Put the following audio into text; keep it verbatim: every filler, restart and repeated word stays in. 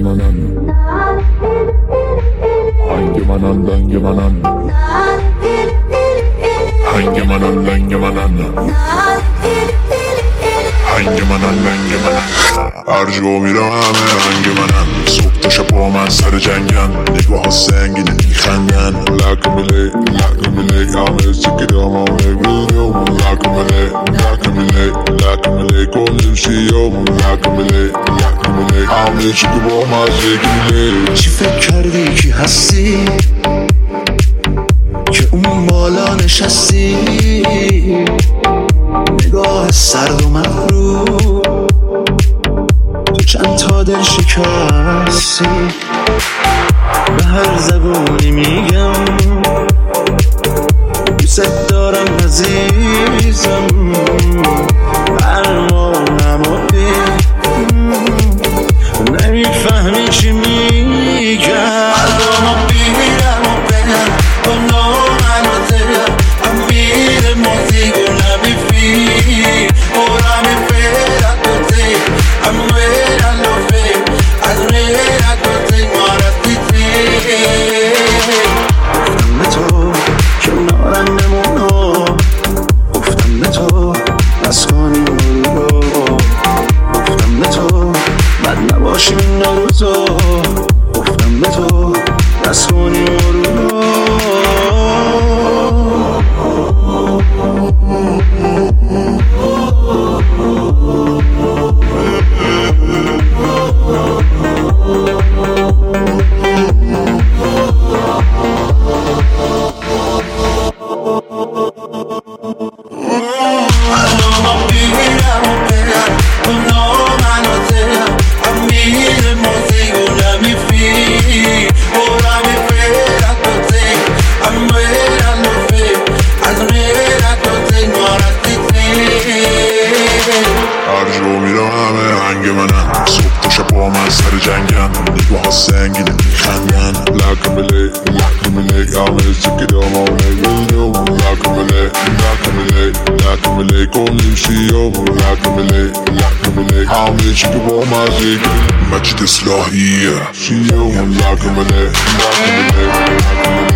منن هنگ منن لنگ منن هنگ منن لنگ منن هنگ منن لنگ منن هر جا میرم همه هنگ منن صبح تا شب با من سر جنگن نگاه ها سنگینه میخندن لکمله لکمله همه سکرام همه ویدیومون لکمله لکمله لکمله کلیم شیامون لکمله لکمله همه چی که با مزه گیله. چی فکر کردی کی هستی که اون بالا نشستی نگاه سرد و مغرور تو چند تا دل شکستی به هر زبونی میگم دوست دارم عزیزم برمانم و نمیفهمی چی میگم قلبمو بیرم و برم با نامن و دلم هم میره موزیگو نمیفی ora mi fera con te amera lo fe almera con te marati te گفتم به تو کنارم بمونو گفتم به تو بس کنیم رو گفتم به تو بد نباشیم این روزا گفتم به تو بس کنیم رو سر جنگن نگاه ها سنگینه میخندن لکمله لکمله همه سکرام همه ویدیومون لکمله لکمله لکمله کلیم شیامون لکمله لکمله همه چی که با مزه مجید اصلاحیه شیامون لکمله لکمله